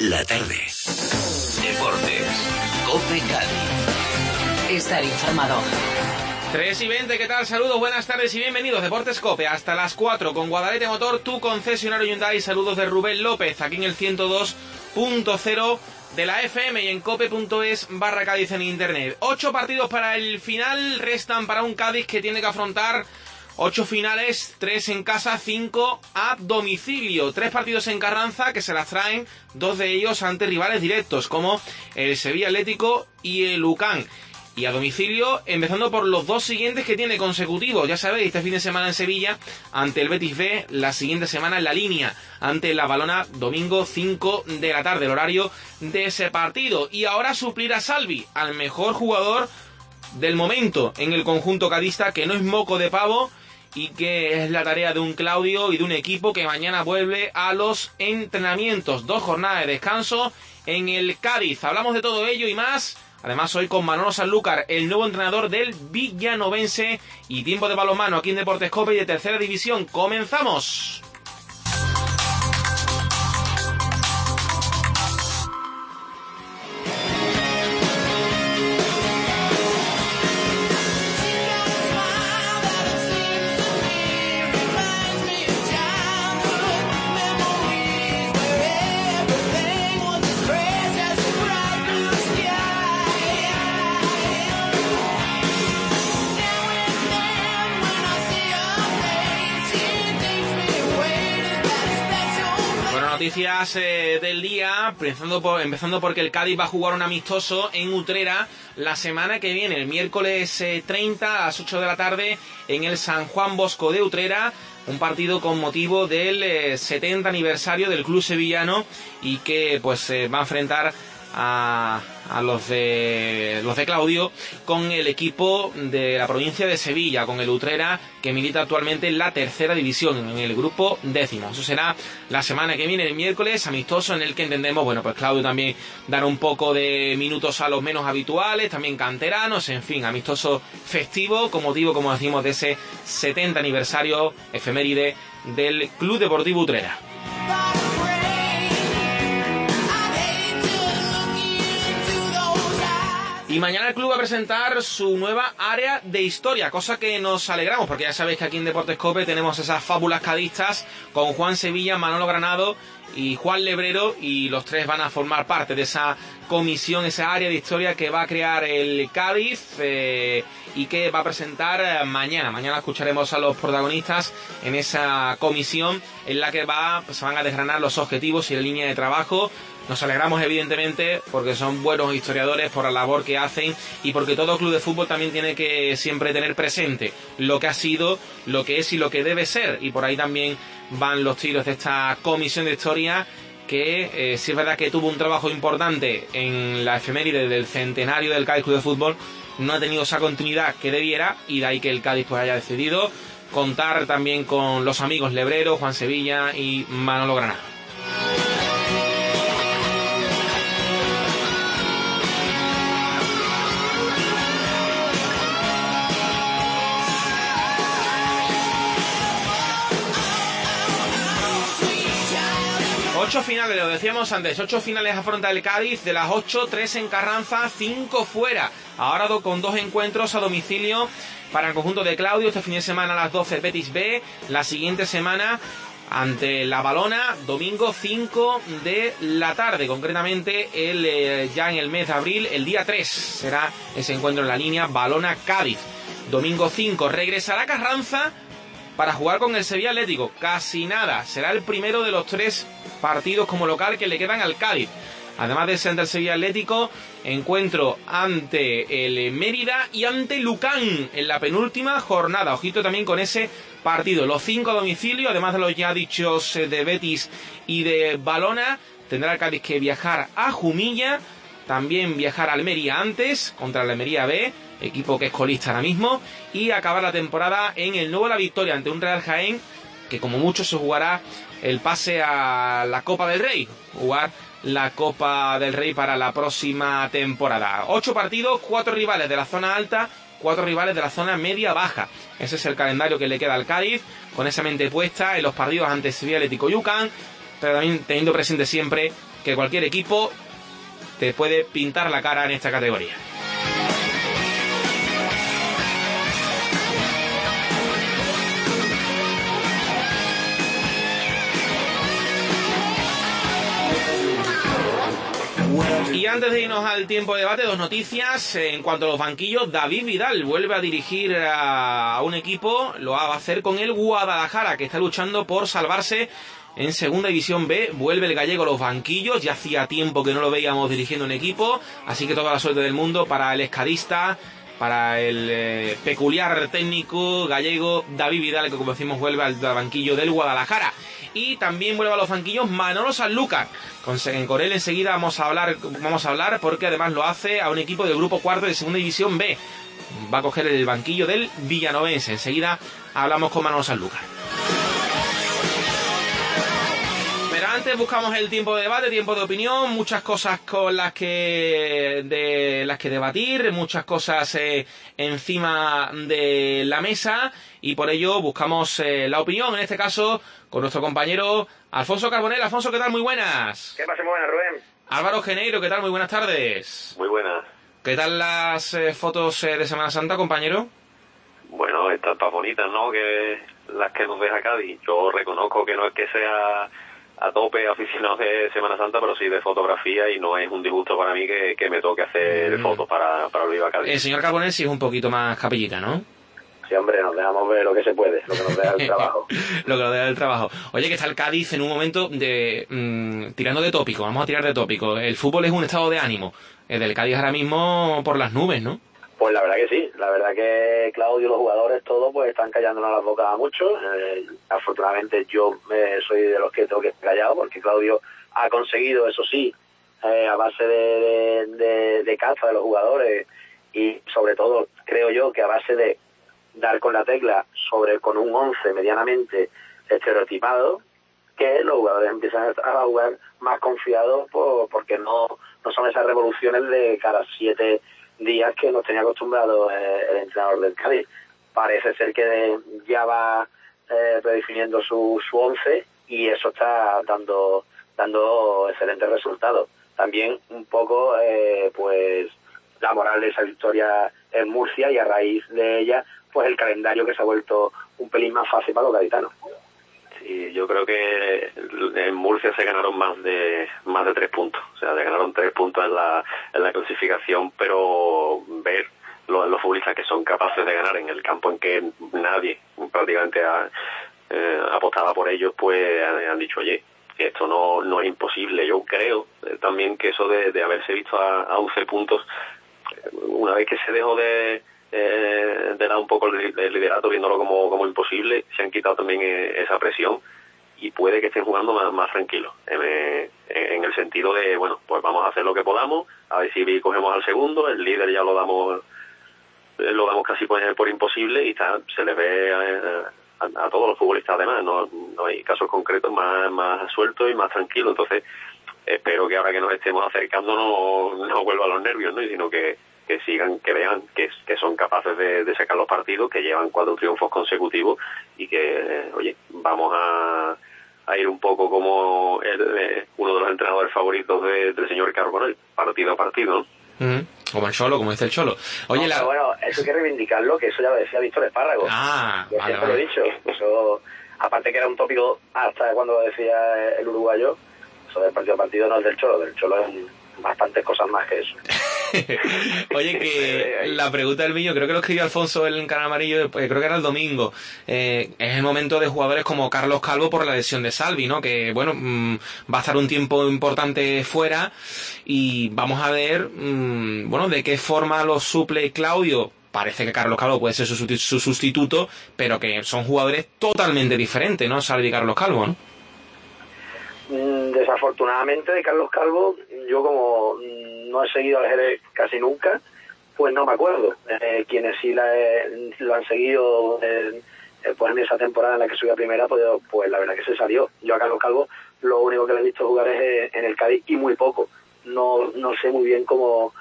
la tarde. Deportes. COPE Cádiz. Estar informado. 3:20, ¿qué tal? Saludos, buenas tardes y bienvenidos. Deportes COPE hasta las 4 con Guadalete Motor, tu concesionario Hyundai. Saludos de Rubén López, aquí en el 102.0 de la FM y en cope.es/Cádiz en internet. 8 partidos para el final, restan para un Cádiz que tiene que afrontar 8 finales, 3 en casa, 5 a domicilio. 3 partidos en Carranza que se las traen, 2 de ellos ante rivales directos como el Sevilla Atlético y el UCAN. Y a domicilio, empezando por los 2 siguientes que tiene consecutivos. Ya sabéis, este fin de semana en Sevilla ante el Betis B, la siguiente semana en La Línea ante la Valona, domingo 5 de la tarde, el horario de ese partido. Y ahora suplir a Salvi, al mejor jugador del momento en el conjunto cadista, que no es moco de pavo y que es la tarea de un Claudio y de un equipo que mañana vuelve a los entrenamientos. 2 jornadas de descanso en el Cádiz. Hablamos de todo ello y más. Además, hoy con Manolo Sanlúcar, el nuevo entrenador del villanovense, y tiempo de balonmano aquí en Deportes COPE y de tercera división. ¡Comenzamos! Noticias del día, empezando porque el Cádiz va a jugar un amistoso en Utrera la semana que viene, el miércoles 30 a las 8 de la tarde en el San Juan Bosco de Utrera, un partido con motivo del 70 aniversario del club sevillano y que pues va a enfrentar a los de Claudio con el equipo de la provincia de Sevilla, con el Utrera, que milita actualmente en la tercera división, en el grupo 10º. Eso será la semana que viene, el miércoles, amistoso en el que entendemos, bueno, pues Claudio también dará un poco de minutos a los menos habituales, también canteranos, en fin, amistoso festivo, con motivo, como decimos, de ese 70 aniversario efeméride del Club Deportivo Utrera. Y mañana el club va a presentar su nueva área de historia, cosa que nos alegramos, porque ya sabéis que aquí en Deportes COPE tenemos esas fábulas cadistas con Juan Sevilla, Manolo Granado y Juan Lebrero, y los 3 van a formar parte de esa comisión, esa área de historia que va a crear el Cádiz y que va a presentar mañana. Mañana escucharemos a los protagonistas en esa comisión en la que se van a desgranar los objetivos y la línea de trabajo. Nos alegramos evidentemente porque son buenos historiadores por la labor que hacen y porque todo club de fútbol también tiene que siempre tener presente lo que ha sido, lo que es y lo que debe ser, y por ahí también van los tiros de esta comisión de historia que sí es verdad que tuvo un trabajo importante en la efeméride del centenario del Cádiz Club de Fútbol, no ha tenido esa continuidad que debiera, y de ahí que el Cádiz pues haya decidido contar también con los amigos Lebrero, Juan Sevilla y Manolo Granado. Ocho finales, lo decíamos antes, 8 finales afronta el Cádiz, de las 8, 3 en Carranza, 5 fuera. Ahora con 2 encuentros a domicilio para el conjunto de Claudio. Este fin de semana a las 12 el Betis B, la siguiente semana ante la Valona, domingo 5 de la tarde, concretamente ya en el mes de abril, el día 3 será ese encuentro en La Línea, Valona-Cádiz. Domingo 5 regresará Carranza para jugar con el Sevilla Atlético, casi nada, será el primero de los 3 partidos como local que le quedan al Cádiz. Además de ese ante el Sevilla Atlético, encuentro ante el Mérida y ante Lucán en la penúltima jornada. Ojito también con ese partido. Los 5 a domicilio, además de los ya dichos de Betis y de Valona, tendrá el Cádiz que viajar a Jumilla, también viajar a Almería antes, contra la Almería B, equipo que es colista ahora mismo, y acabar la temporada en el Nuevo La Victoria ante un Real Jaén que como mucho se jugará el pase a la Copa del Rey, jugar la Copa del Rey para la próxima temporada. 8 partidos, 4 rivales de la zona alta, 4 rivales de la zona media-baja. Ese es el calendario que le queda al Cádiz, con esa mente puesta en los partidos ante Sevilla Atlético y UCAN, pero también teniendo presente siempre que cualquier equipo te puede pintar la cara en esta categoría. Y antes de irnos al tiempo de debate, dos noticias. En cuanto a los banquillos, David Vidal vuelve a dirigir a un equipo, lo va a hacer con el Guadalajara, que está luchando por salvarse en Segunda División B. Vuelve el gallego a los banquillos, ya hacía tiempo que no lo veíamos dirigiendo un equipo, así que toda la suerte del mundo para el escadista, para el peculiar técnico gallego David Vidal, que como decimos vuelve al banquillo del Guadalajara. Y también vuelve a los banquillos Manolo Sanlúcar. Con él enseguida vamos a hablar porque además lo hace a un equipo del grupo cuarto de Segunda División B. Va a coger el banquillo del Villanovense. Enseguida hablamos con Manolo Sanlúcar. Pero antes buscamos el tiempo de debate, tiempo de opinión, muchas cosas con las que debatir, muchas cosas encima de la mesa, y por ello buscamos la opinión, en este caso con nuestro compañero Alfonso Carbonell. Alfonso, ¿qué tal? Muy buenas. ¿Qué pasa? Muy buenas, Rubén. Álvaro Geneiro, ¿qué tal? Muy buenas tardes. Muy buenas. ¿Qué tal las fotos de Semana Santa, compañero? Bueno, están tan bonitas, ¿no?, que las que nos deja Cádiz. Yo reconozco que no es que sea a tope aficionado de Semana Santa, pero sí de fotografía, y no es un disgusto para mí que me toque hacer fotos para el Viva Cádiz. El señor Carbonell sí es un poquito más capellita, ¿no? Sí, hombre, nos dejamos ver lo que se puede, lo que nos deja el trabajo. Lo que nos deja el trabajo. Oye, que está el Cádiz en un momento de tirando de tópico, vamos a tirar de tópico. El fútbol es un estado de ánimo. El del Cádiz ahora mismo por las nubes, ¿no? Pues la verdad que sí, la verdad que Claudio y los jugadores todos pues están callándonos las bocas a muchos. Afortunadamente yo soy de los que tengo que estar callado, porque Claudio ha conseguido, eso sí, a base de caza de los jugadores, y sobre todo creo yo que a base de dar con la tecla con un 11 medianamente estereotipado, que los jugadores empiezan a jugar más confiados porque no son esas revoluciones de cada 7 días que nos tenía acostumbrado el entrenador del Cádiz. Parece ser que ya va predefiniendo su 11, y eso está dando excelentes resultados. También un poco pues la moral de esa victoria en Murcia, y a raíz de ella pues el calendario que se ha vuelto un pelín más fácil para los gaditanos. Sí, yo creo que en Murcia se ganaron más de 3 puntos, o sea, se ganaron 3 puntos en la clasificación, pero ver los futbolistas que son capaces de ganar en el campo en que nadie prácticamente apostaba por ellos, pues han dicho, oye, que esto no es imposible. Yo creo también que eso de haberse visto a 11 puntos, una vez que se dejó de dar un poco el liderato, viéndolo como imposible, se han quitado también esa presión, y puede que estén jugando más tranquilos, en el sentido de, bueno, pues vamos a hacer lo que podamos, a ver si cogemos al segundo, el líder ya lo damos casi por imposible, y se les ve a todos los futbolistas, además no hay casos concretos, más sueltos y más tranquilos. Entonces espero que ahora que nos estemos acercando no vuelva a los nervios, ¿no?, sino que sigan, que vean que son capaces de sacar los partidos, que llevan 4 triunfos consecutivos, y que oye, vamos a ir un poco como uno de los entrenadores favoritos del señor Carbonell, partido a partido, ¿no? Como el Cholo, como dice el Cholo. Oye, bueno, eso hay que reivindicarlo, que eso ya lo decía Víctor Espárrago. Yo siempre lo he dicho. Eso, aparte que era un tópico hasta cuando lo decía el uruguayo, eso del partido a partido no es del Cholo es bastantes cosas más que eso. Oye, que la pregunta del niño, creo que lo escribió Alfonso en el Canal Amarillo, creo que era el domingo, es el momento de jugadores como Carlos Calvo por la lesión de Salvi, ¿no? Que, bueno, va a estar un tiempo importante fuera, y vamos a ver, bueno, de qué forma lo suple Claudio. Parece que Carlos Calvo puede ser su sustituto, pero que son jugadores totalmente diferentes, ¿no? Salvi y Carlos Calvo, ¿no? Desafortunadamente de Carlos Calvo, yo como no he seguido al Jerez casi nunca, pues no me acuerdo. Quienes sí lo han seguido pues en esa temporada en la que subió a primera, pues la verdad que se salió. Yo a Carlos Calvo lo único que le he visto jugar es en el Cádiz, y muy poco. No sé muy bien cómo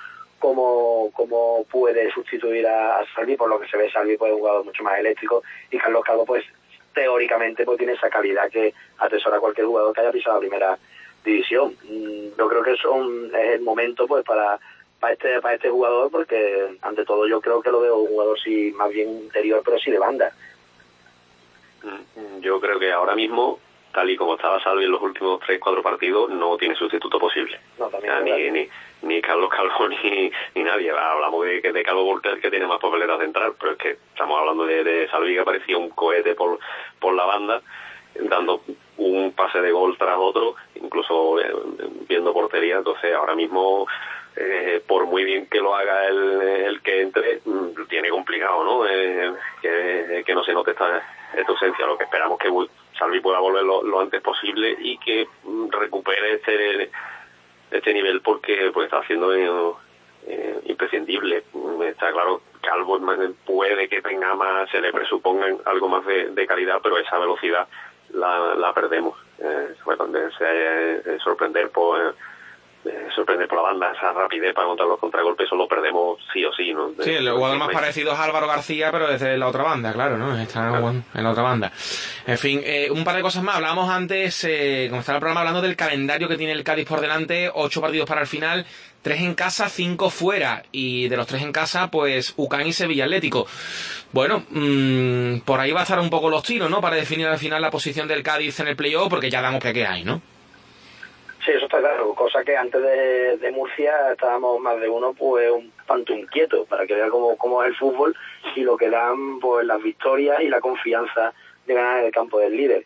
puede sustituir a Salvi. Por lo que se ve, Salvi puede jugar jugador mucho más eléctrico, y Carlos Calvo pues teóricamente pues tiene esa calidad que atesora cualquier jugador que haya pisado división. Yo creo que es el momento pues para este jugador, porque ante todo yo creo que lo veo un jugador sí más bien interior, pero sí de banda. Yo creo que ahora mismo, tal y como estaba Salvi en los últimos 3-4 partidos, no tiene sustituto posible. No, también ni Carlos Calvo ni nadie. Hablamos de Calvo porque es el que tiene más papeletas de entrar, pero es que estamos hablando de Salvi, que parecía un cohete por la banda, dando un pase de gol tras otro, incluso viendo portería. Entonces ahora mismo, por muy bien que lo haga el que entre, tiene complicado, ¿no? Que no se note esta ausencia. Lo que esperamos que Salvi pueda volver lo antes posible y que recupere este nivel, porque pues está haciendo imprescindible. Está claro, Calvo puede que tenga más, se le presupongan algo más de calidad, pero esa velocidad la perdemos. Sorprender por la banda, esa rapidez para montar los contragolpes, eso lo perdemos sí o sí, ¿no? Sí, el jugador más parecido es Álvaro García, pero desde la otra banda, claro, ¿no? Está en la otra banda. En fin, un par de cosas más. Hablábamos antes, como estaba el programa, hablando del calendario que tiene el Cádiz por delante, 8 partidos para el final, 3 en casa, 5 fuera, y de los 3 en casa, pues UCAM y Sevilla Atlético. Bueno, por ahí va a estar un poco los tiros, ¿no? Para definir al final la posición del Cádiz en el playoff, porque ya damos que hay, ¿no? Sí, eso está claro, cosa que antes de Murcia estábamos más de uno pues un tanto inquietos, para que vea cómo es el fútbol y lo que dan pues las victorias y la confianza de ganar en el campo del líder.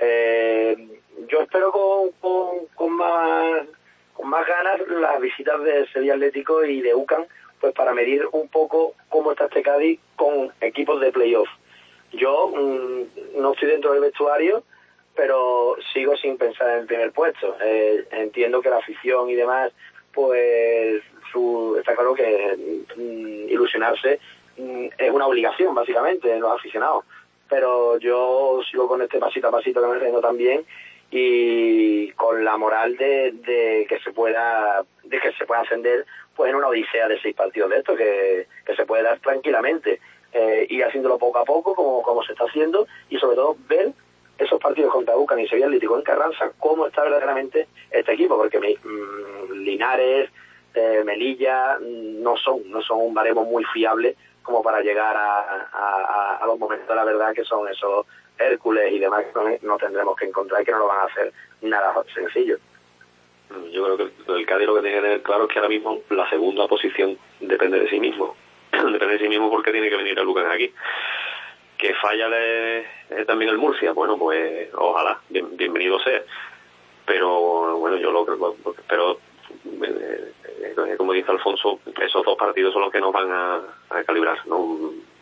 Yo espero con más ganas las visitas de Sevilla Atlético y de UCAM, pues para medir un poco cómo está este Cádiz con equipos de playoff. Yo no estoy dentro del vestuario, pero sigo sin pensar en el primer puesto. Entiendo que la afición y demás, pues está claro que ilusionarse es una obligación, básicamente, de los aficionados. Pero yo sigo con este pasito a pasito que me rindo también, y con la moral de que se pueda ascender pues en una odisea de 6 partidos de esto, que se puede dar tranquilamente, y haciéndolo poco a poco como se está haciendo, y sobre todo ver esos partidos contra UCAM y Sevilla Atlético en Carranza, cómo está verdaderamente este equipo, porque Linares, Melilla no son un baremo muy fiable como para llegar a los momentos de la verdad, que son esos Hércules y demás, que no tendremos que encontrar, y que no lo van a hacer nada sencillo. Yo creo que el Cádiz lo que tiene que tener claro es que ahora mismo la segunda posición depende de sí mismo. Depende de sí mismo, porque tiene que venir el UCAM aquí. Que falla también el Murcia, bueno, pues ojalá, bienvenido sea. Pero bueno, yo lo que espero, como dice Alfonso, esos 2 partidos son los que nos van a calibrar, ¿no?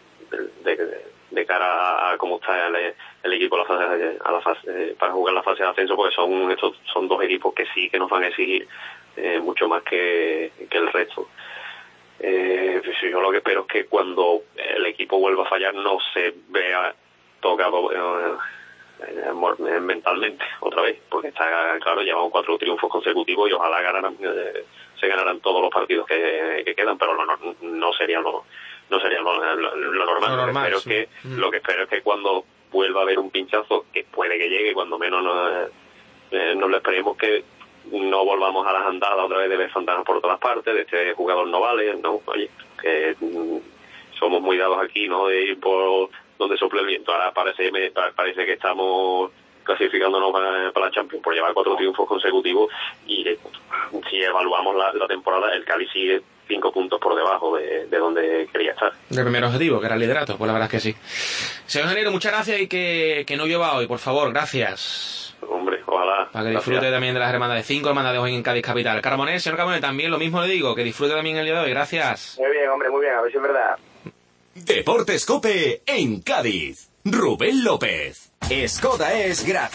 De cara a cómo está el equipo a la fase, para jugar la fase de ascenso, porque son 2 equipos que sí que nos van a exigir mucho más que el resto. Yo lo que espero es que cuando el equipo vuelva a fallar no se vea tocado mentalmente otra vez, porque está claro, llevamos 4 triunfos consecutivos y ojalá se ganaran todos los partidos que quedan, pero no sería lo normal. Lo que espero es que cuando vuelva a haber un pinchazo, que puede que llegue, cuando menos nos lo esperemos, que no volvamos a las andadas otra vez de ver fantasmas por todas partes, de este jugador no vale, ¿no? Oye, que somos muy dados aquí, ¿no? De ir por donde sople el viento. Ahora parece que estamos clasificándonos para la Champions por llevar 4 triunfos consecutivos, y si evaluamos la temporada, el Cádiz sigue 5 puntos por debajo de donde quería estar. Del primer objetivo, que era el liderato, pues la verdad es que sí. Señor ingeniero, muchas gracias, y que no llueva hoy, por favor, gracias. Hombre, ojalá. Para que disfrute también de las hermandades 5 hermandades hoy en Cádiz Capital. Carmonés, señor Carmonés, también lo mismo le digo, que disfrute también el día de hoy, gracias. Muy bien, hombre, muy bien, a ver si es verdad. Deportes COPE en Cádiz. Rubén López. Skoda es gratis.